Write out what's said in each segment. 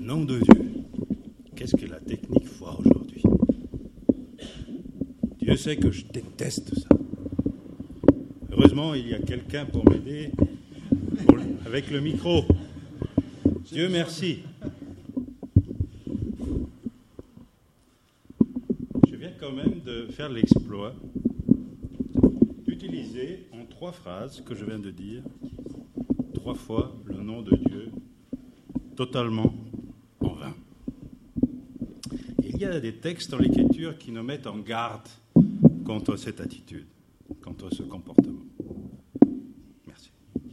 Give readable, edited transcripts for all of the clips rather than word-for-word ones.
Nom de Dieu, qu'est-ce que la technique foire aujourd'hui? Dieu sait que je déteste ça. Heureusement, il y a quelqu'un pour m'aider avec le micro. Dieu merci. Je viens quand même de faire l'exploit d'utiliser en 3 phrases que je viens de dire 3 fois le nom de Dieu totalement en vain. Il y a des textes dans l'Écriture qui nous mettent en garde contre cette attitude, contre ce comportement. Merci.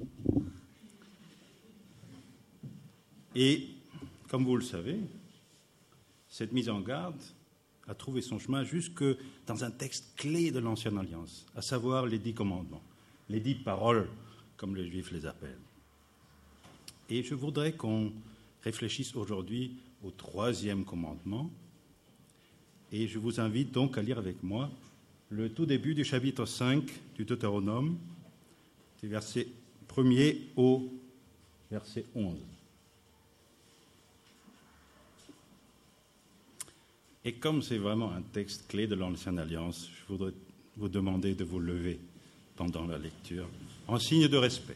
Et, comme vous le savez, cette mise en garde a trouvé son chemin jusque dans un texte clé de l'Ancienne Alliance, à savoir les 10 commandements, les 10 paroles, comme les Juifs les appellent. Et je voudrais qu'on réfléchisse aujourd'hui au 3e commandement. Et je vous invite donc à lire avec moi le tout début du chapitre 5 du Deutéronome, du verset 1er au verset 11. Et comme c'est vraiment un texte clé de l'Ancienne Alliance, je voudrais vous demander de vous lever pendant la lecture, en signe de respect.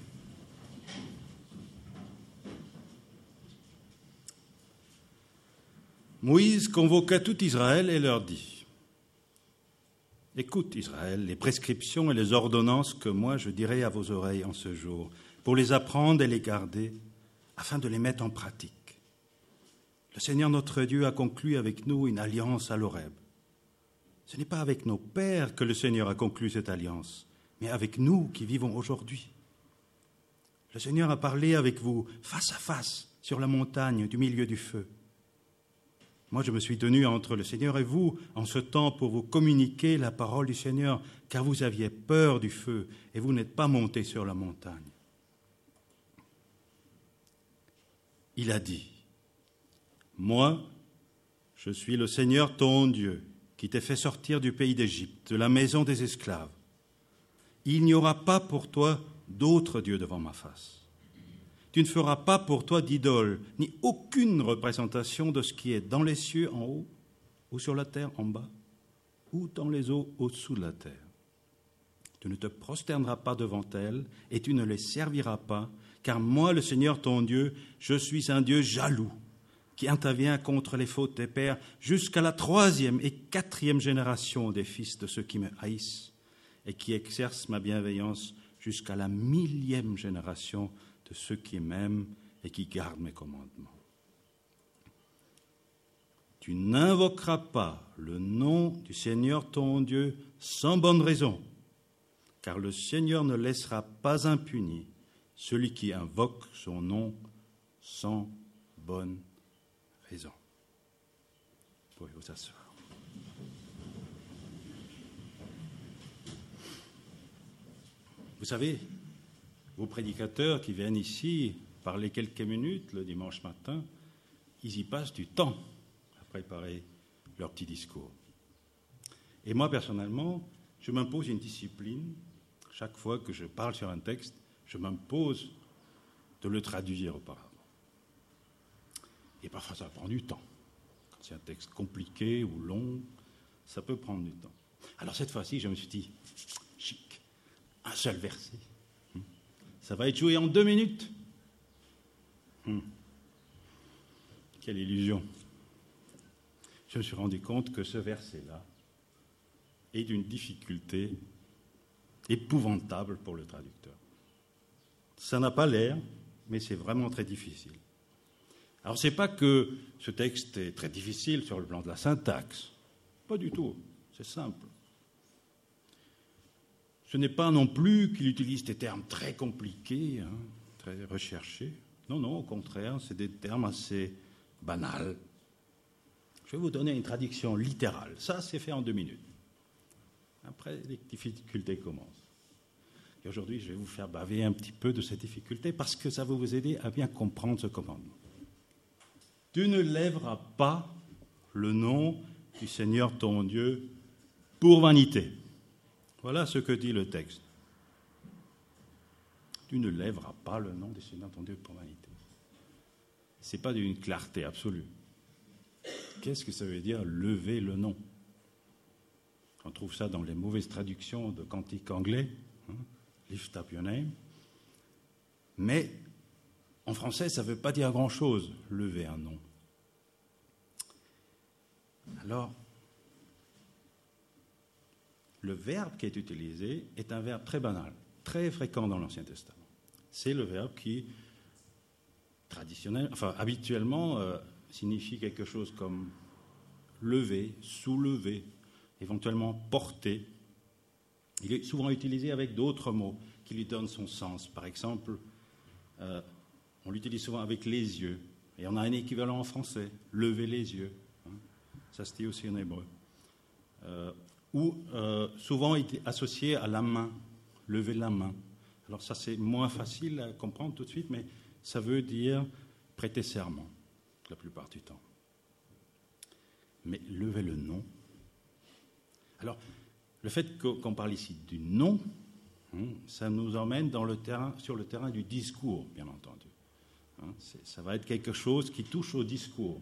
Moïse convoqua tout Israël et leur dit : « Écoute, Israël, les prescriptions et les ordonnances que moi je dirai à vos oreilles en ce jour, pour les apprendre et les garder, afin de les mettre en pratique. Le Seigneur notre Dieu a conclu avec nous une alliance à l'Horeb. Ce n'est pas avec nos pères que le Seigneur a conclu cette alliance, mais avec nous qui vivons aujourd'hui. Le Seigneur a parlé avec vous face à face sur la montagne du milieu du feu. Moi, je me suis tenu entre le Seigneur et vous en ce temps pour vous communiquer la parole du Seigneur, car vous aviez peur du feu et vous n'êtes pas montés sur la montagne. Il a dit : Moi, je suis le Seigneur ton Dieu, qui t'ai fait sortir du pays d'Égypte, de la maison des esclaves. Il n'y aura pas pour toi d'autre Dieu devant ma face. Tu ne feras pas pour toi d'idole, ni aucune représentation de ce qui est dans les cieux en haut, ou sur la terre en bas, ou dans les eaux au-dessous de la terre. Tu ne te prosterneras pas devant elles, et tu ne les serviras pas, car moi, le Seigneur ton Dieu, je suis un Dieu jaloux, qui intervient contre les fautes des pères jusqu'à la 3e et 4e génération des fils de ceux qui me haïssent, et qui exerce ma bienveillance jusqu'à la 1000e génération de ceux qui m'aiment et qui gardent mes commandements. Tu n'invoqueras pas le nom du Seigneur ton Dieu sans bonne raison, car le Seigneur ne laissera pas impuni celui qui invoque son nom sans bonne raison. Vous pouvez vous asseoir. Vous savez, vos prédicateurs qui viennent ici parler quelques minutes le dimanche matin, ils y passent du temps à préparer leur petit discours. Et moi, personnellement, je m'impose une discipline. Chaque fois que je parle sur un texte, je m'impose de le traduire auparavant. Et parfois, ça prend du temps. Quand c'est un texte compliqué ou long, ça peut prendre du temps. Alors cette fois-ci, je me suis dit, chic, un seul verset. Ça va être joué en 2 minutes. Quelle illusion. Je me suis rendu compte que ce verset-là est d'une difficulté épouvantable pour le traducteur. Ça n'a pas l'air, mais c'est vraiment très difficile. Alors, ce n'est pas que ce texte est très difficile sur le plan de la syntaxe. Pas du tout. C'est simple. Ce n'est pas non plus qu'il utilise des termes très compliqués, très recherchés. Non, non, au contraire, c'est des termes assez banals. Je vais vous donner une traduction littérale. Ça, c'est fait en 2 minutes. Après, les difficultés commencent. Et aujourd'hui, je vais vous faire baver un petit peu de ces difficultés parce que ça va vous aider à bien comprendre ce commandement. Tu ne lèveras pas le nom du Seigneur ton Dieu pour vanité. Voilà ce que dit le texte. Tu ne lèveras pas le nom du Seigneur ton Dieu pour vanité. ce n'est pas d'une clarté absolue. Qu'est-ce que ça veut dire lever le nom? On trouve ça dans les mauvaises traductions de cantiques anglais, hein, lift up your name. Mais en français, ça ne veut pas dire grand-chose, lever un nom. Alors, le verbe qui est utilisé est un verbe très banal, très fréquent dans l'Ancien Testament. C'est le verbe qui, habituellement, signifie quelque chose comme lever, soulever, éventuellement porter. Il est souvent utilisé avec d'autres mots qui lui donnent son sens. Par exemple, on l'utilise souvent avec les yeux, et on a un équivalent en français, lever les yeux. Ça se dit aussi en hébreu. Ou souvent il est associé à la main, lever la main. Alors ça c'est moins facile à comprendre tout de suite, mais ça veut dire prêter serment, la plupart du temps. Mais lever le nom. Alors, le fait qu'on parle ici du nom, ça nous emmène sur le terrain du discours, bien entendu. Ça va être quelque chose qui touche au discours.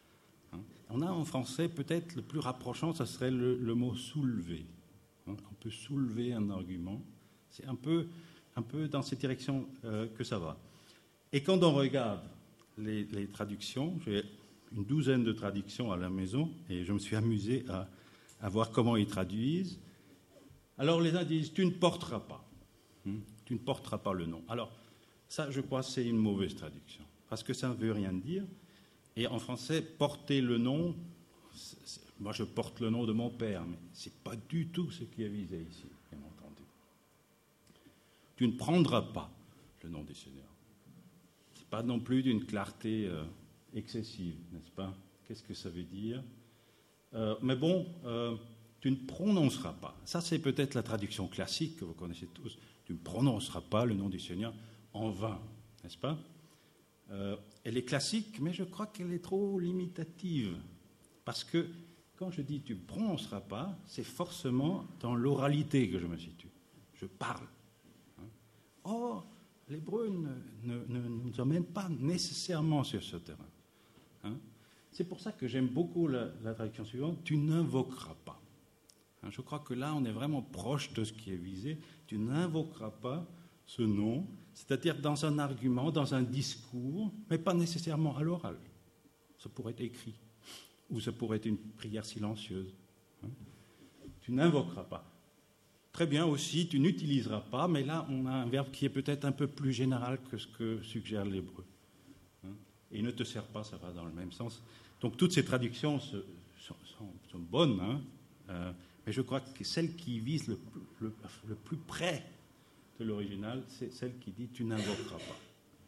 On a en français, peut-être le plus rapprochant, ça serait le mot soulever. On peut soulever un argument. C'est un peu dans cette direction que ça va. Et quand on regarde les traductions, j'ai une douzaine de traductions à la maison, et je me suis amusé à voir comment ils traduisent. Alors les uns disent « tu ne porteras pas ». Tu ne porteras pas le nom. Alors, ça, je crois, c'est une mauvaise traduction, parce que ça ne veut rien dire. Et en français, porter le nom, moi je porte le nom de mon père, mais ce n'est pas du tout ce qui est visé ici, bien entendu. Tu ne prendras pas le nom du Seigneur. Ce n'est pas non plus d'une clarté excessive, n'est-ce pas? Qu'est-ce que ça veut dire? Mais bon, tu ne prononceras pas. Ça, c'est peut-être la traduction classique que vous connaissez tous. Tu ne prononceras pas le nom du Seigneur en vain, n'est-ce pas? Elle est classique, mais je crois qu'elle est trop limitative. Parce que quand je dis tu ne prononceras pas, c'est forcément dans l'oralité que je me situe. Je parle. Or, l'hébreu ne nous emmène pas nécessairement sur ce terrain. C'est pour ça que j'aime beaucoup la traduction suivante, tu n'invoqueras pas. Je crois que là, on est vraiment proche de ce qui est visé. Tu n'invoqueras pas ce nom, c'est-à-dire dans un argument, dans un discours, mais pas nécessairement à l'oral. Ça pourrait être écrit, ou ça pourrait être une prière silencieuse. Tu n'invoqueras pas. Très bien aussi, tu n'utiliseras pas, mais là, on a un verbe qui est peut-être un peu plus général que ce que suggère l'hébreu. Et ne te sers pas, ça va dans le même sens. Donc toutes ces traductions sont bonnes, mais je crois que celle qui vise le plus près de l'original, c'est celle qui dit « tu n'invoqueras pas ».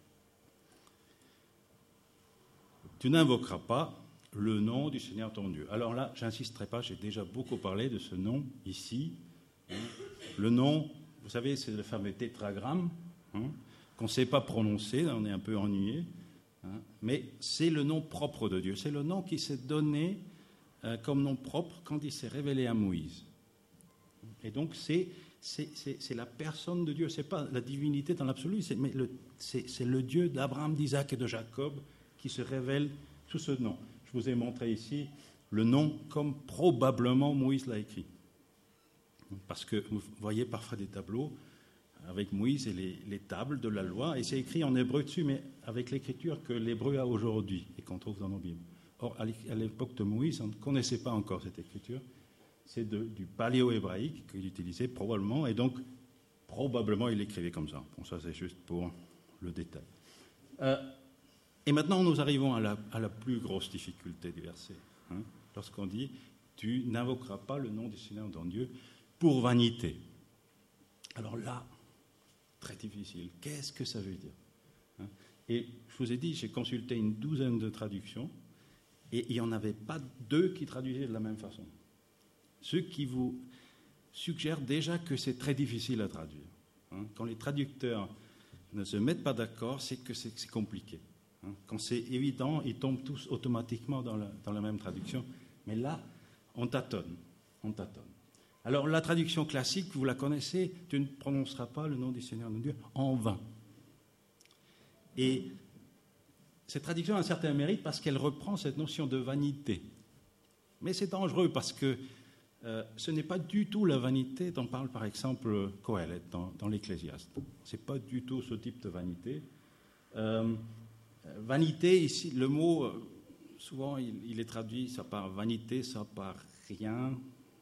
Tu n'invoqueras pas le nom du Seigneur ton Dieu. Alors là, je n'insisterai pas, j'ai déjà beaucoup parlé de ce nom ici. Le nom, vous savez, c'est le fameux tétragramme qu'on ne sait pas prononcer, on est un peu ennuyé, mais c'est le nom propre de Dieu. C'est le nom qui s'est donné comme nom propre quand il s'est révélé à Moïse. Et donc c'est la personne de Dieu, c'est pas la divinité dans l'absolu, c'est le Dieu d'Abraham, d'Isaac et de Jacob qui se révèle sous ce nom. Je vous ai montré ici le nom comme probablement Moïse l'a écrit. Parce que vous voyez parfois des tableaux avec Moïse et les tables de la loi, et c'est écrit en hébreu dessus, mais avec l'écriture que l'hébreu a aujourd'hui et qu'on trouve dans nos Bibles. Or, à l'époque de Moïse, on ne connaissait pas encore cette écriture. C'est du paléo-hébraïque qu'il utilisait probablement, et donc probablement il écrivait comme ça. Bon, ça c'est juste pour le détail. Et maintenant nous arrivons à la plus grosse difficulté du verset. Lorsqu'on dit « Tu n'invoqueras pas le nom du Seigneur ton Dieu pour vanité ». Alors là, très difficile. Qu'est-ce que ça veut dire? Et je vous ai dit, j'ai consulté une douzaine de traductions, et il n'y en avait pas deux qui traduisaient de la même façon. Ce qui vous suggère déjà que c'est très difficile à traduire. Quand les traducteurs ne se mettent pas d'accord, c'est que c'est compliqué. Quand c'est évident, ils tombent tous automatiquement dans la même traduction. Mais là, on tâtonne. Alors la traduction classique, vous la connaissez, tu ne prononceras pas le nom du Seigneur ton Dieu en vain. Et cette traduction a un certain mérite parce qu'elle reprend cette notion de vanité. Mais c'est dangereux parce que ce n'est pas du tout la vanité dont parle par exemple Qoheleth dans l'Ecclésiaste. Ce n'est pas du tout ce type de vanité. Vanité, ici, le mot, souvent il est traduit ça par vanité, ça par rien.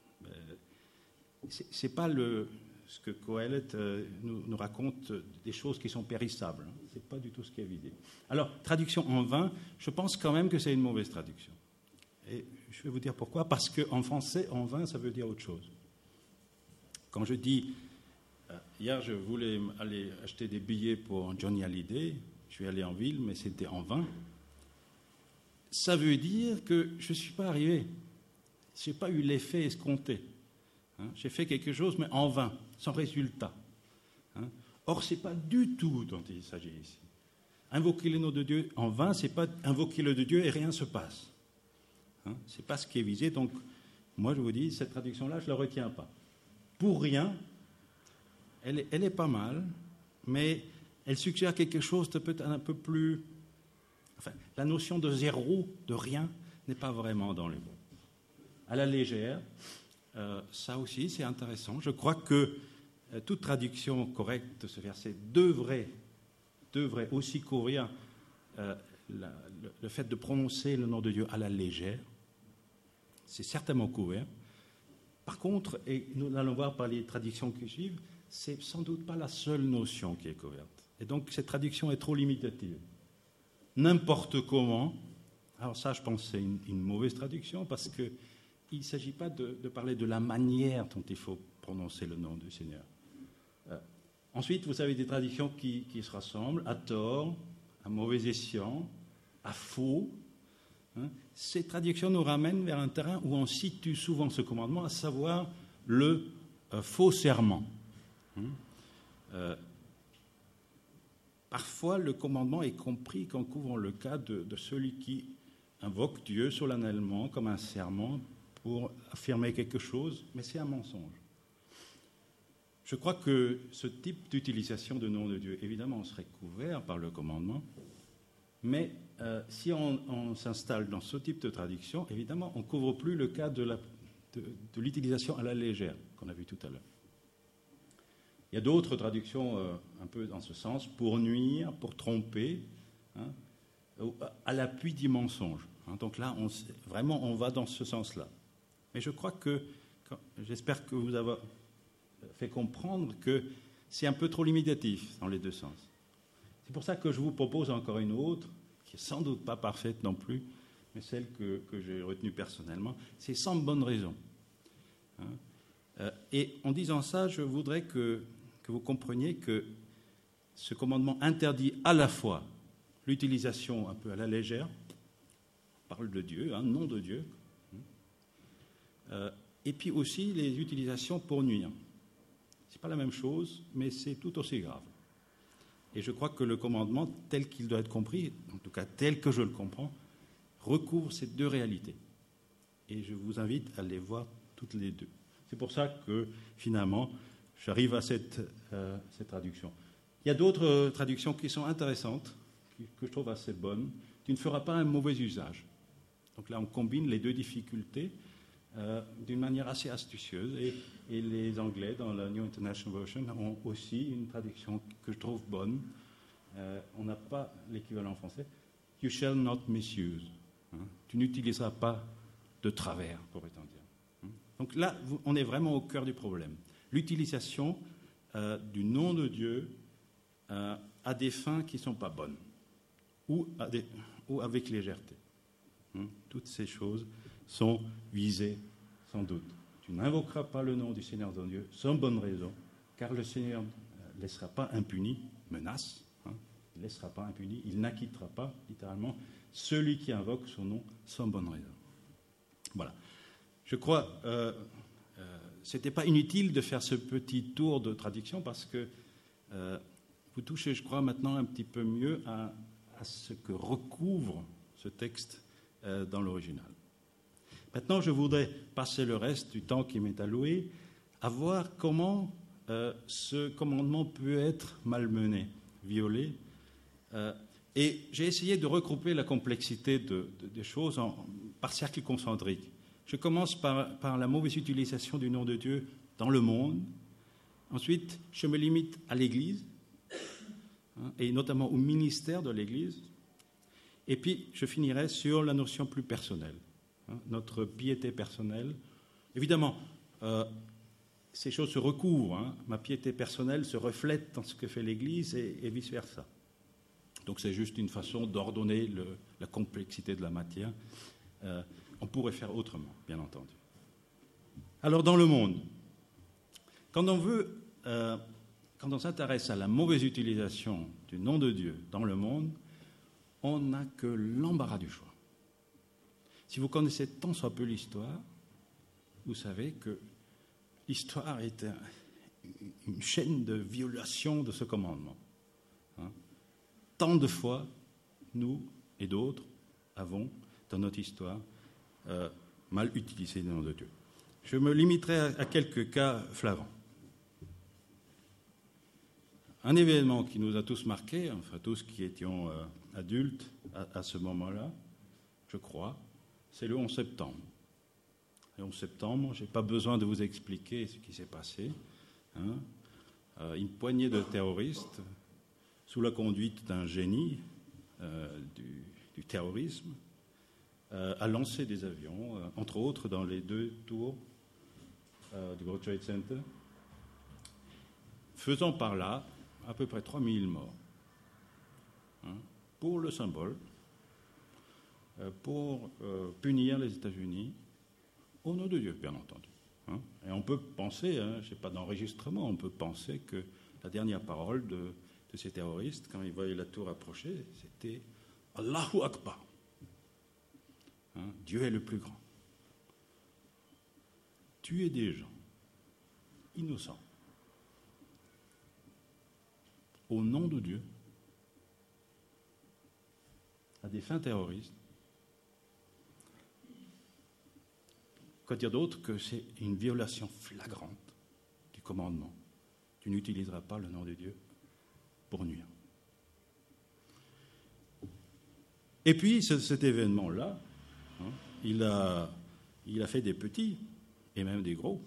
Ce n'est pas ce que Qoheleth nous raconte, des choses qui sont périssables. Ce n'est pas du tout ce qui est visé. Alors, traduction en vain, je pense quand même que c'est une mauvaise traduction. Et je vais vous dire pourquoi. Parce qu'en français, en vain, ça veut dire autre chose. Quand je dis, hier, je voulais aller acheter des billets pour Johnny Hallyday, je suis allé en ville, mais c'était en vain. Ça veut dire que je ne suis pas arrivé. Je n'ai pas eu l'effet escompté. J'ai fait quelque chose, mais en vain, sans résultat. Or, ce n'est pas du tout dont il s'agit ici. Invoquer le nom de Dieu en vain, ce n'est pas invoquer le de Dieu et rien ne se passe. Ce n'est pas ce qui est visé. Donc, moi, je vous dis, cette traduction-là, je ne la retiens pas. Pour rien, elle est pas mal, mais elle suggère quelque chose de peut-être un peu plus... Enfin, la notion de zéro, de rien, n'est pas vraiment dans les mots. À la légère, ça aussi, c'est intéressant. Je crois que toute traduction correcte de ce verset devrait aussi couvrir le fait de prononcer le nom de Dieu à la légère. C'est certainement couvert. Par contre, et nous allons voir par les traductions qui suivent, c'est sans doute pas la seule notion qui est couverte. Et donc, cette traduction est trop limitative. N'importe comment, alors ça, je pense que c'est une mauvaise traduction parce qu'il ne s'agit pas de parler de la manière dont il faut prononcer le nom du Seigneur. Ensuite, vous avez des traductions qui se rassemblent à tort, à mauvais escient, à faux. Ces traductions nous ramènent vers un terrain où on situe souvent ce commandement, à savoir le faux serment. Parfois, le commandement est compris qu'en couvrant le cas de celui qui invoque Dieu solennellement comme un serment pour affirmer quelque chose, mais c'est un mensonge. Je crois que ce type d'utilisation de nom de Dieu, évidemment, serait couvert par le commandement, mais si on s'installe dans ce type de traduction, évidemment, on ne couvre plus le cas de l'utilisation à la légère qu'on a vu tout à l'heure. Il y a d'autres traductions un peu dans ce sens, pour nuire, pour tromper, à l'appui du mensonge. Donc là, vraiment, on va dans ce sens-là. Mais je crois que, j'espère que vous avez fait comprendre que c'est un peu trop limitatif dans les deux sens. C'est pour ça que je vous propose encore une autre, qui n'est sans doute pas parfaite non plus, mais celle que j'ai retenue personnellement. C'est sans bonne raison. Et en disant ça, je voudrais que vous compreniez que ce commandement interdit à la fois l'utilisation un peu à la légère, on parle de Dieu, nom de Dieu, et puis aussi les utilisations pour nuire. Ce n'est pas la même chose, mais c'est tout aussi grave. Et je crois que le commandement, tel qu'il doit être compris, en tout cas tel que je le comprends, recouvre ces deux réalités. Et je vous invite à les voir toutes les deux. C'est pour ça que, finalement, j'arrive à cette traduction. Il y a d'autres traductions qui sont intéressantes, que je trouve assez bonnes. Tu ne feras pas un mauvais usage. Donc là, on combine les deux difficultés d'une manière assez astucieuse. Et les Anglais, dans la New International Version, ont aussi une traduction que je trouve bonne. On n'a pas l'équivalent en français. You shall not misuse. Tu n'utiliseras pas de travers, pourrait-on dire. Donc là, on est vraiment au cœur du problème. L'utilisation du nom de Dieu à des fins qui ne sont pas bonnes ou avec légèreté. Toutes ces choses sont visées sans doute. Tu n'invoqueras pas le nom du Seigneur ton Dieu sans bonne raison, car le Seigneur ne laissera pas impuni, menace, il ne laissera pas impuni, il n'acquittera pas, littéralement, celui qui invoque son nom sans bonne raison. Voilà. Je crois ce n'était pas inutile de faire ce petit tour de traduction parce que vous touchez, je crois, maintenant un petit peu mieux à ce que recouvre ce texte dans l'original. Maintenant, je voudrais passer le reste du temps qui m'est alloué à voir comment ce commandement peut être malmené, violé, Et j'ai essayé de regrouper la complexité des choses par cercle concentrique. Je commence par la mauvaise utilisation du nom de Dieu dans le monde. Ensuite, je me limite à l'Église, et notamment au ministère de l'Église. Et puis, je finirai sur la notion plus personnelle, notre piété personnelle. Évidemment, ces choses se recouvrent. Ma piété personnelle se reflète dans ce que fait l'Église et vice-versa. Donc c'est juste une façon d'ordonner la complexité de la matière. On pourrait faire autrement, bien entendu. Alors dans le monde, quand on s'intéresse à la mauvaise utilisation du nom de Dieu dans le monde, on n'a que l'embarras du choix. Si vous connaissez tant soit peu l'histoire, vous savez que l'histoire est une chaîne de violation de ce commandement. Tant de fois, nous et d'autres avons, dans notre histoire, mal utilisé le nom de Dieu. Je me limiterai à quelques cas flagrants. Un événement qui nous a tous marqués, enfin tous qui étions adultes à ce moment-là, je crois, c'est le 11 septembre. Le 11 septembre, je n'ai pas besoin de vous expliquer ce qui s'est passé. Une poignée de terroristes, sous la conduite d'un génie du terrorisme, a lancé des avions, entre autres dans les 2 tours du World Trade Center, faisant par là à peu près 3000 morts. Pour le symbole, pour punir les États-Unis, au nom de Dieu, bien entendu. Et on peut penser, je n'ai pas d'enregistrement, on peut penser que la dernière parole de ces terroristes, quand ils voyaient la tour approcher, c'était « Allahu Akbar ». Dieu est le plus grand. Tuer des gens innocents au nom de Dieu à des fins terroristes. Quoi dire d'autre que c'est une violation flagrante du commandement. Tu n'utiliseras pas le nom de Dieu pour nuire. Et puis cet événement-là, il a fait des petits et même des gros.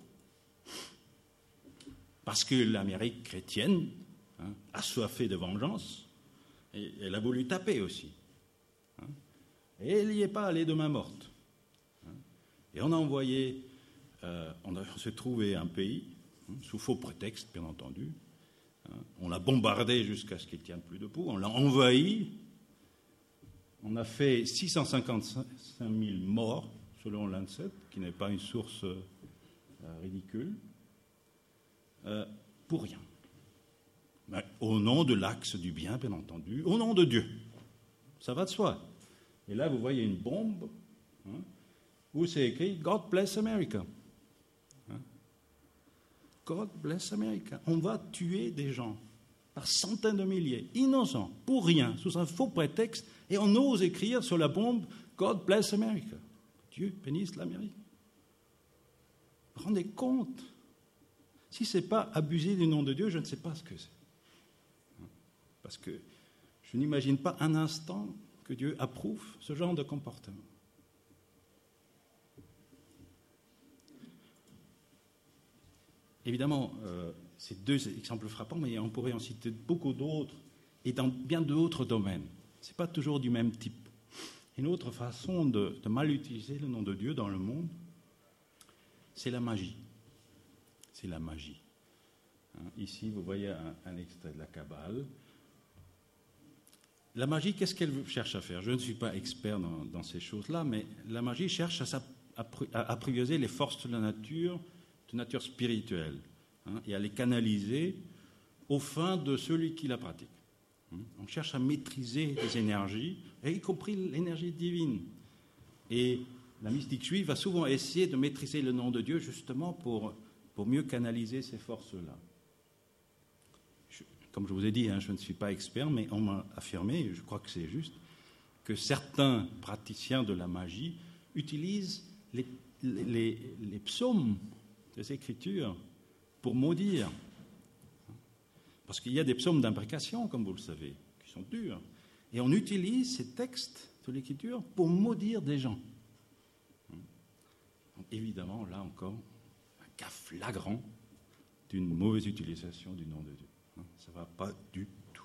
Parce que l'Amérique chrétienne, assoiffée de vengeance, et elle a voulu taper aussi. Et elle n'y est pas allée de main morte. Et on a envoyé, on s'est trouvé un pays, sous faux prétexte, bien entendu. On l'a bombardé jusqu'à ce qu'il ne tienne plus debout. On l'a envahi. On a fait 655 000 morts, selon l'ANSET, qui n'est pas une source ridicule, pour rien. Mais au nom de l'axe du bien, bien entendu, au nom de Dieu. Ça va de soi. Et là, vous voyez une bombe où c'est écrit « God bless America ». God bless America. On va tuer des gens par centaines de milliers, innocents, pour rien, sous un faux prétexte, et on ose écrire sur la bombe « God bless America ». Dieu bénisse l'Amérique. Vous vous rendez compte? Si ce n'est pas abuser du nom de Dieu, je ne sais pas ce que c'est. Parce que je n'imagine pas un instant que Dieu approuve ce genre de comportement. Évidemment, ces 2 exemples frappants, mais on pourrait en citer beaucoup d'autres, et dans bien d'autres domaines. Ce n'est pas toujours du même type. Une autre façon de mal utiliser le nom de Dieu dans le monde, c'est la magie. C'est la magie. Ici, vous voyez un extrait de la Kabbale. La magie, qu'est-ce qu'elle cherche à faire? Je ne suis pas expert dans ces choses-là, mais la magie cherche à apprivoiser les forces de nature spirituelle, et à les canaliser aux fins de celui qui la pratique. On cherche à maîtriser les énergies, y compris l'énergie divine. Et la mystique juive va souvent essayer de maîtriser le nom de Dieu justement pour mieux canaliser ces forces-là. Comme je vous ai dit, je ne suis pas expert, mais on m'a affirmé, et je crois que c'est juste, que certains praticiens de la magie utilisent les psaumes des Écritures pour maudire. Parce qu'il y a des psaumes d'imprécation, comme vous le savez, qui sont durs. Et on utilise ces textes de l'Écriture pour maudire des gens. Donc, évidemment, là encore, un cas flagrant d'une mauvaise utilisation du nom de Dieu. Ça ne va pas du tout.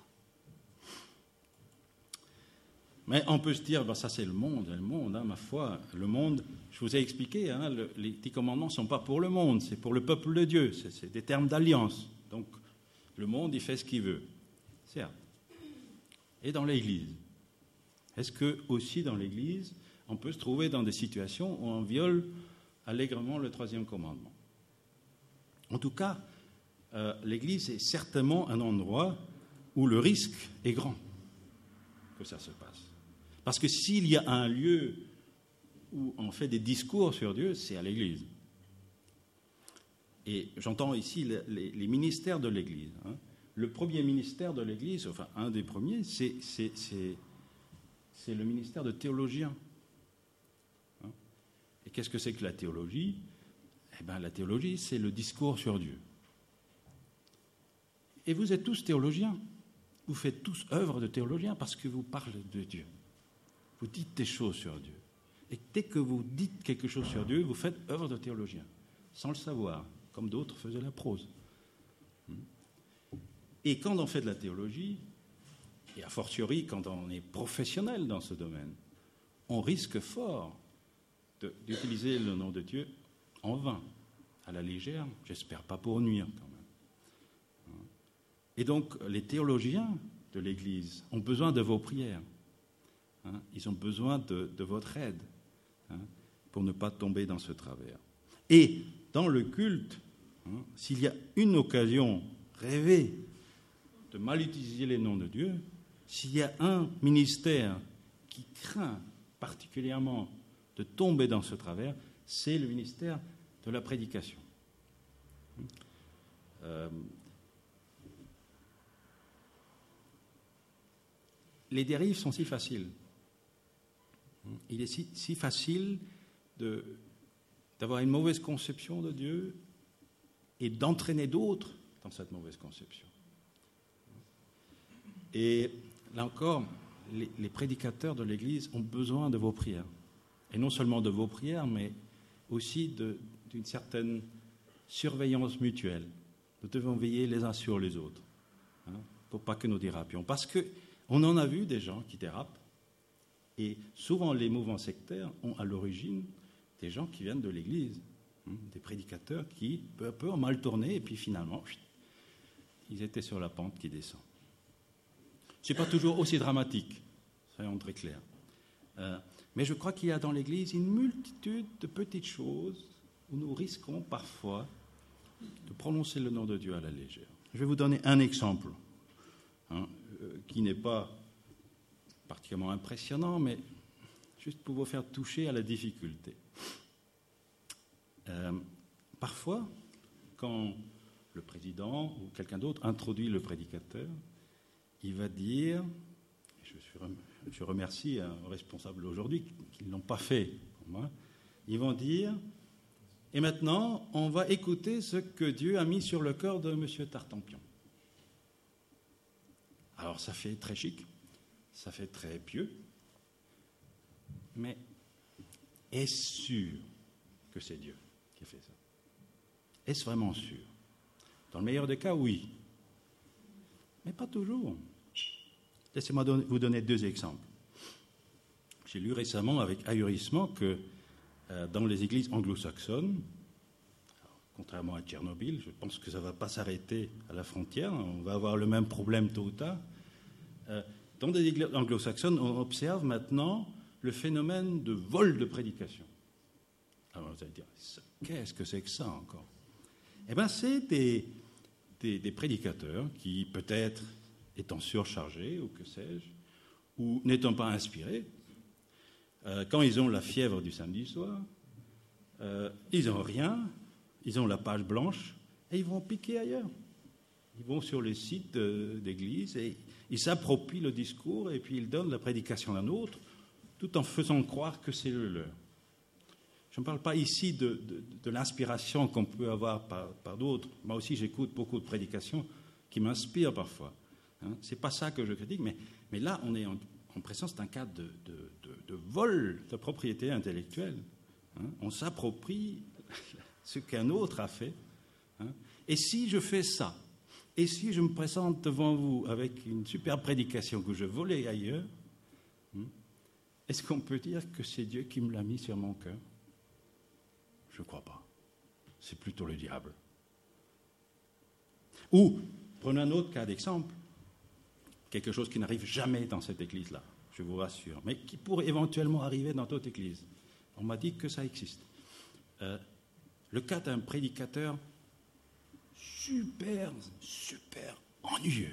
Mais on peut se dire, ben ça c'est le monde, ma foi. Le monde, je vous ai expliqué, les 10 commandements ne sont pas pour le monde, c'est pour le peuple de Dieu, c'est des termes d'alliance. Donc le monde, il fait ce qu'il veut, certes. Et dans l'Église, est-ce que aussi dans l'Église, on peut se trouver dans des situations où on viole allègrement le 3e commandement? En tout cas, l'Église est certainement un endroit où le risque est grand que ça se passe. Parce que s'il y a un lieu où on fait des discours sur Dieu, c'est à l'Église. Et j'entends ici les ministères de l'Église. Le premier ministère de l'Église, enfin un des premiers, c'est le ministère de théologien. Et qu'est-ce que c'est que la théologie? Eh bien, la théologie, c'est le discours sur Dieu. Et vous êtes tous théologiens. Vous faites tous œuvre de théologien parce que vous parlez de Dieu. Vous dites des choses sur Dieu. Et dès que vous dites quelque chose sur Dieu, vous faites œuvre de théologien, sans le savoir, comme d'autres faisaient la prose. Et quand on fait de la théologie, et a fortiori quand on est professionnel dans ce domaine, on risque fort d'utiliser le nom de Dieu en vain, à la légère, j'espère pas pour nuire quand même. Et donc, les théologiens de l'Église ont besoin de vos prières. Ils ont besoin de votre aide pour ne pas tomber dans ce travers. Et dans le culte, s'il y a une occasion rêvée de mal utiliser les noms de Dieu, s'il y a un ministère qui craint particulièrement de tomber dans ce travers, c'est le ministère de la prédication. Les dérives sont si faciles. Il est si facile d'avoir une mauvaise conception de Dieu et d'entraîner d'autres dans cette mauvaise conception. Et là encore, les prédicateurs de l'Église ont besoin de vos prières. Et non seulement de vos prières, mais aussi d'une certaine surveillance mutuelle. Nous devons veiller les uns sur les autres, pour pas que nous dérapions. Parce qu'on en a vu des gens qui dérapent, et souvent les mouvements sectaires ont à l'origine des gens qui viennent de l'Église, des prédicateurs qui, peu à peu, ont mal tourné, et puis finalement, ils étaient sur la pente qui descend. Ce n'est pas toujours aussi dramatique, soyons très clairs. Mais je crois qu'il y a dans l'Église une multitude de petites choses où nous risquons parfois de prononcer le nom de Dieu à la légère. Je vais vous donner un exemple qui n'est pas particulièrement impressionnant, mais juste pour vous faire toucher à la difficulté. Parfois, quand le président ou quelqu'un d'autre introduit le prédicateur, il va dire, je remercie un responsable aujourd'hui qui ne l'ont pas fait pour moi, ils vont dire, et maintenant, on va écouter ce que Dieu a mis sur le cœur de M. Tartampion. Alors, ça fait très chic, ça fait très pieux, mais est-ce sûr que c'est Dieu qui a fait ça? Est-ce vraiment sûr? Dans le meilleur des cas, oui. Mais pas toujours. Laissez-moi vous donner 2 exemples. J'ai lu récemment avec ahurissement que dans les églises anglo-saxonnes, contrairement à Tchernobyl, je pense que ça ne va pas s'arrêter à la frontière, on va avoir le même problème tôt ou tard. Dans des églises anglo-saxonnes, on observe maintenant le phénomène de vol de prédication. Alors vous allez dire, qu'est-ce que c'est que ça encore? Eh bien, c'est des prédicateurs qui, peut-être étant surchargés, ou que sais-je, ou n'étant pas inspirés, quand ils ont la fièvre du samedi soir, ils n'ont rien, ils ont la page blanche, et ils vont piquer ailleurs. Ils vont sur les sites d'église et ils s'approprient le discours et puis ils donnent la prédication d'un autre, tout en faisant croire que c'est le leur. Je ne parle pas ici de l'inspiration qu'on peut avoir par d'autres. Moi aussi, j'écoute beaucoup de prédications qui m'inspirent parfois. Ce n'est pas ça que je critique, mais là, on est compression, c'est un cas de vol de propriété intellectuelle. On s'approprie ce qu'un autre a fait. Et si je fais ça, et si je me présente devant vous avec une super prédication que je volais ailleurs, est-ce qu'on peut dire que c'est Dieu qui me l'a mis sur mon cœur? Je ne crois pas. C'est plutôt le diable. Ou, prenons un autre cas d'exemple, quelque chose qui n'arrive jamais dans cette église-là, je vous rassure, mais qui pourrait éventuellement arriver dans d'autres églises. On m'a dit que ça existe. Le cas d'un prédicateur super ennuyeux.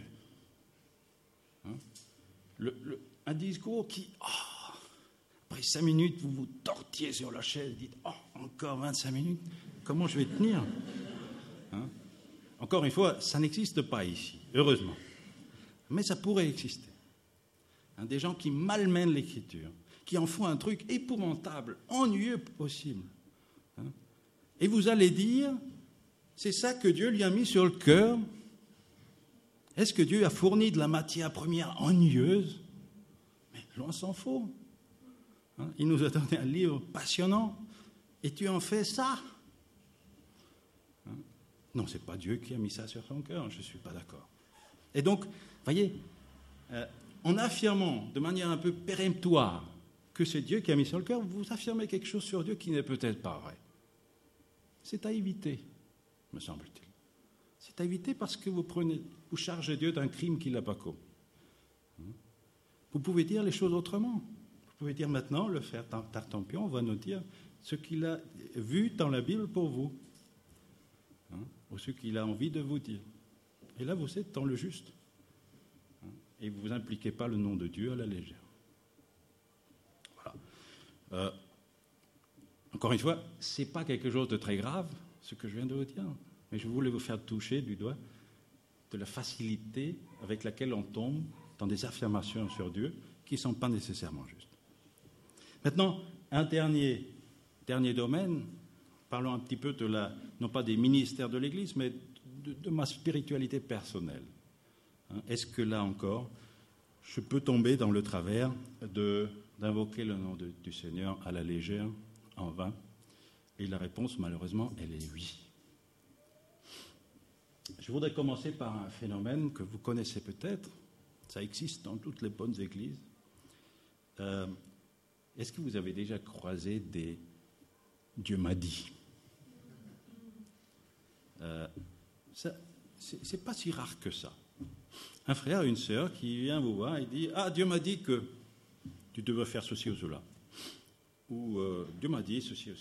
Un discours qui, après 5 minutes, vous vous tortiez sur la chaise et dites, encore 25 minutes, comment je vais tenir? Encore une fois, ça n'existe pas ici, heureusement. Mais ça pourrait exister. Des gens qui malmènent l'Écriture, qui en font un truc épouvantable, ennuyeux possible. Et vous allez dire, c'est ça que Dieu lui a mis sur le cœur? Est-ce que Dieu a fourni de la matière première ennuyeuse? Mais loin s'en faut. Il nous a donné un livre passionnant, et tu en fais ça? Non, ce n'est pas Dieu qui a mis ça sur son cœur, je ne suis pas d'accord. Et donc, voyez, en affirmant de manière un peu péremptoire que c'est Dieu qui a mis sur le cœur, vous affirmez quelque chose sur Dieu qui n'est peut-être pas vrai. C'est à éviter, me semble-t-il. C'est à éviter parce que vous chargez Dieu d'un crime qu'il n'a pas commis. Vous pouvez dire les choses autrement. Vous pouvez dire maintenant, le frère Tartampion va nous dire ce qu'il a vu dans la Bible pour vous, ou ce qu'il a envie de vous dire. Et là, vous êtes dans le juste. Et vous n'impliquez pas le nom de Dieu à la légère. Voilà. Encore une fois, ce n'est pas quelque chose de très grave, ce que je viens de vous dire. Mais je voulais vous faire toucher du doigt de la facilité avec laquelle on tombe dans des affirmations sur Dieu qui ne sont pas nécessairement justes. Maintenant, un dernier domaine, parlons un petit peu non pas des ministères de l'Église, mais de ma spiritualité personnelle. Est-ce que là encore, je peux tomber dans le travers d'invoquer le nom du Seigneur à la légère, en vain? Et la réponse, malheureusement, elle est oui. Je voudrais commencer par un phénomène que vous connaissez peut-être. Ça existe dans toutes les bonnes églises. Est-ce que vous avez déjà croisé des « Dieu m'a dit » c'est pas si rare que ça. Un frère, une sœur qui vient vous voir et dit « Ah, Dieu m'a dit que tu devais faire ceci ou cela. » Ou « Dieu m'a dit ceci ou ça. »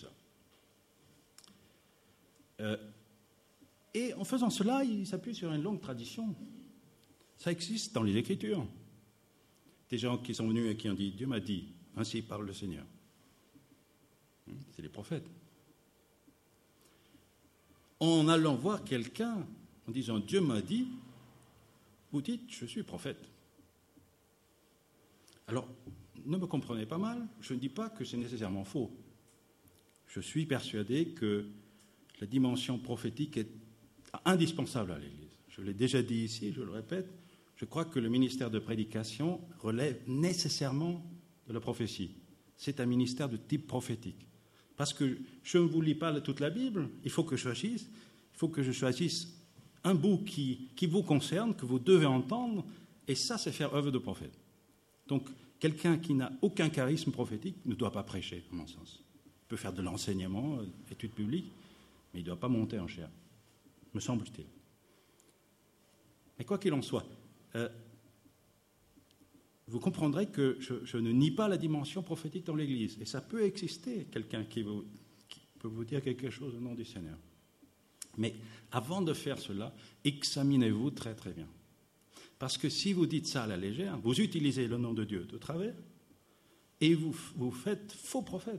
Et en faisant cela, il s'appuie sur une longue tradition. Ça existe dans les Écritures. Des gens qui sont venus et qui ont dit « Dieu m'a dit, ainsi parle le Seigneur. » C'est les prophètes. En allant voir quelqu'un, en disant « Dieu m'a dit », vous dites « Je suis prophète ». Alors, ne me comprenez pas mal, je ne dis pas que c'est nécessairement faux. Je suis persuadé que la dimension prophétique est indispensable à l'Église. Je l'ai déjà dit ici, je le répète, je crois que le ministère de prédication relève nécessairement de la prophétie. C'est un ministère de type prophétique. Parce que je ne vous lis pas toute la Bible, il faut que je choisisse un bout qui vous concerne, que vous devez entendre, et ça, c'est faire œuvre de prophète. Donc, quelqu'un qui n'a aucun charisme prophétique ne doit pas prêcher, à mon sens. Il peut faire de l'enseignement, études publiques, mais il ne doit pas monter en chair, me semble-t-il. Mais quoi qu'il en soit, vous comprendrez que je ne nie pas la dimension prophétique dans l'Église. Et ça peut exister, quelqu'un qui peut vous dire quelque chose au nom du Seigneur. Mais avant de faire cela, examinez-vous très très bien. Parce que si vous dites ça à la légère, vous utilisez le nom de Dieu de travers et vous faites faux prophètes.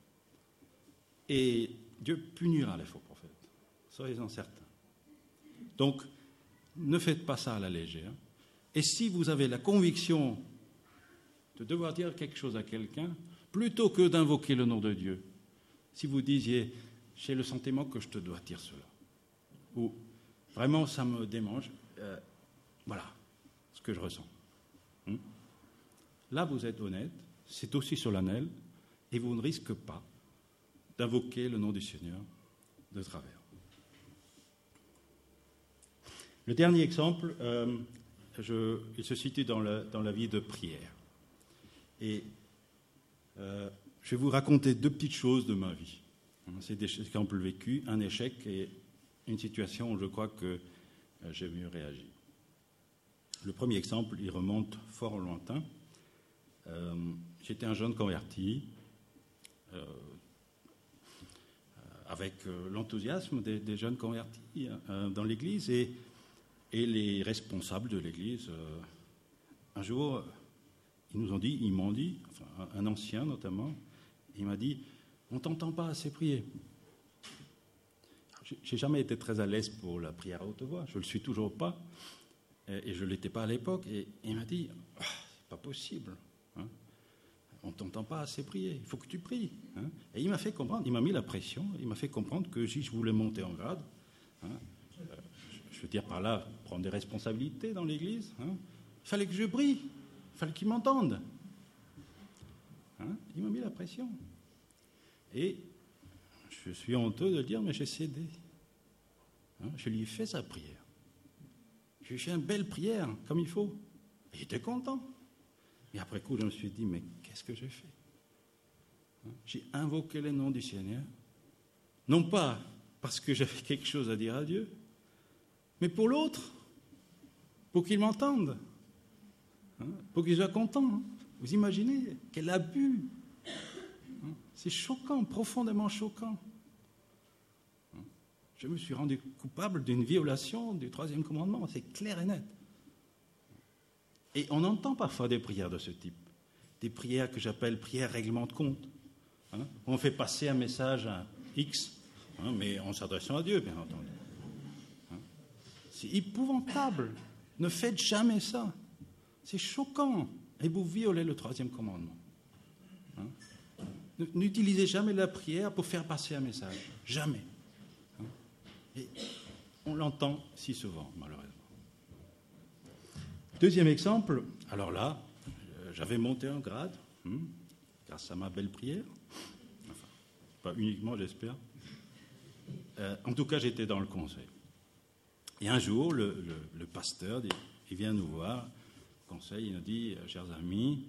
Et Dieu punira les faux prophètes. Soyez-en certains. Donc, ne faites pas ça à la légère. Et si vous avez la conviction de devoir dire quelque chose à quelqu'un, plutôt que d'invoquer le nom de Dieu, si vous disiez « j'ai le sentiment que je te dois dire cela », ou « vraiment ça me démange », voilà ce que je ressens. là vous êtes honnête, c'est aussi solennel, et vous ne risquez pas d'invoquer le nom du Seigneur de travers. Le dernier exemple, il se situe dans la vie de prière. Et je vais vous raconter 2 petites choses de ma vie. C'est des exemples vécus, un échec et une situation où je crois que j'ai mieux réagi. Le premier exemple, il remonte fort lointain. J'étais un jeune converti, avec l'enthousiasme des jeunes convertis dans l'Église, et les responsables de l'Église, un jour, ils m'ont dit, enfin, un ancien notamment, il m'a dit, on ne t'entend pas assez prier. J'ai jamais été très à l'aise pour la prière à haute voix, je ne le suis toujours pas, et je ne l'étais pas à l'époque, et il m'a dit, c'est pas possible, hein, on ne t'entend pas assez prier, il faut que tu pries. Hein. Et il m'a fait comprendre, il m'a mis la pression, il m'a fait comprendre que si je voulais monter en grade, hein, je veux dire par là, prendre des responsabilités dans l'Église, hein, il fallait que je prie, il fallait qu'il m'entende. Hein, il m'a mis la pression. Et je suis honteux de dire, mais j'ai cédé. Hein, je lui ai fait sa prière. Je lui ai fait une belle prière, comme il faut. Et il était content. Et après coup, je me suis dit, mais qu'est-ce que j'ai fait? Hein, j'ai invoqué le nom du Seigneur, non pas parce que j'avais quelque chose à dire à Dieu, mais pour l'autre, pour qu'il m'entende, hein, pour qu'il soit content. Hein. Vous imaginez quel abus! Hein, c'est choquant, profondément choquant. Hein, je me suis rendu coupable d'une violation du 3e commandement, c'est clair et net. Et on entend parfois des prières de ce type, des prières que j'appelle prières règlement de compte. Hein, on fait passer un message à X, hein, mais en s'adressant à Dieu, bien entendu. C'est épouvantable. Ne faites jamais ça. C'est choquant. Et vous violez le 3e commandement. Hein? N'utilisez jamais la prière pour faire passer un message. Jamais. Hein? Et on l'entend si souvent, malheureusement. Deuxième exemple, alors là, j'avais monté un grade, grâce à ma belle prière. Enfin, pas uniquement, j'espère. En tout cas, j'étais dans le conseil. Et un jour, le pasteur, il vient nous voir, au conseil, il nous dit, chers amis,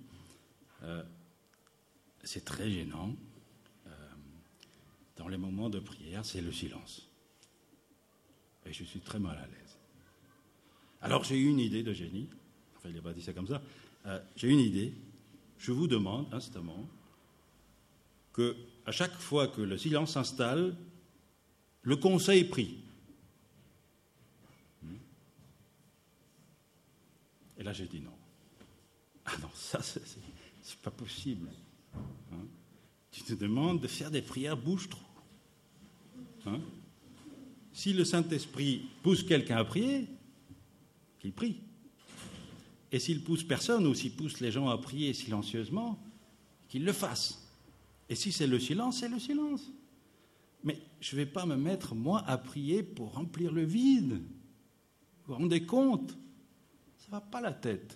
c'est très gênant, dans les moments de prière, c'est le silence. Et je suis très mal à l'aise. Alors j'ai eu une idée de génie, enfin il n'a pas dit ça comme ça, j'ai une idée, je vous demande instamment que à chaque fois que le silence s'installe, le conseil prie. Et là, j'ai dit non. Ah non, ça, c'est pas possible. Hein? Tu te demandes de faire des prières bouche-trou. Hein? Si le Saint-Esprit pousse quelqu'un à prier, qu'il prie. Et s'il pousse personne, ou s'il pousse les gens à prier silencieusement, qu'il le fasse. Et si c'est le silence, c'est le silence. Mais je ne vais pas me mettre, moi, à prier pour remplir le vide. Vous vous rendez compte ? Ça ne va pas la tête.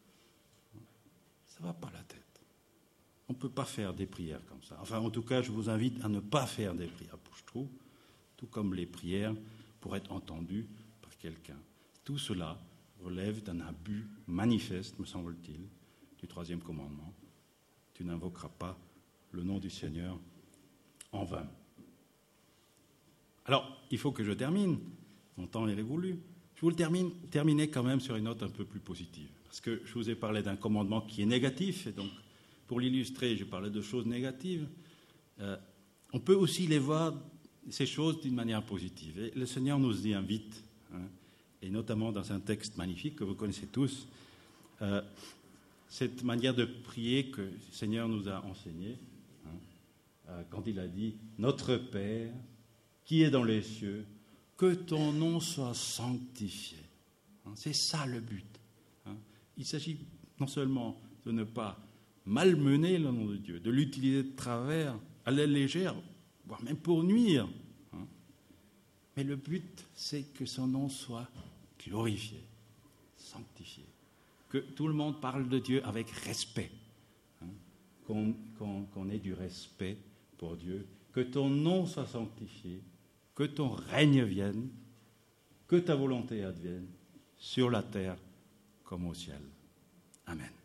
Ça ne va pas la tête. On ne peut pas faire des prières comme ça. Enfin, en tout cas, je vous invite à ne pas faire des prières bouche-trou, tout comme les prières pour être entendues par quelqu'un. Tout cela relève d'un abus manifeste, me semble-t-il, du 3e commandement. Tu n'invoqueras pas le nom du Seigneur en vain. Alors, il faut que je termine. Mon temps est révolu. Je vous le terminer quand même sur une note un peu plus positive. Parce que je vous ai parlé d'un commandement qui est négatif, et donc, pour l'illustrer, je parlais de choses négatives. On peut aussi les voir, ces choses, d'une manière positive. Et le Seigneur nous y invite, hein, et notamment dans un texte magnifique que vous connaissez tous, cette manière de prier que le Seigneur nous a enseignée, hein, quand il a dit « Notre Père, qui est dans les cieux, que ton nom soit sanctifié. » C'est ça le but. Il s'agit non seulement de ne pas malmener le nom de Dieu, de l'utiliser de travers, à la légère, voire même pour nuire. Mais le but, c'est que son nom soit glorifié, sanctifié. que tout le monde parle de Dieu avec respect, hein, qu'on ait du respect pour Dieu, que ton nom soit sanctifié, que ton règne vienne, que ta volonté advienne sur la terre comme au ciel. Amen.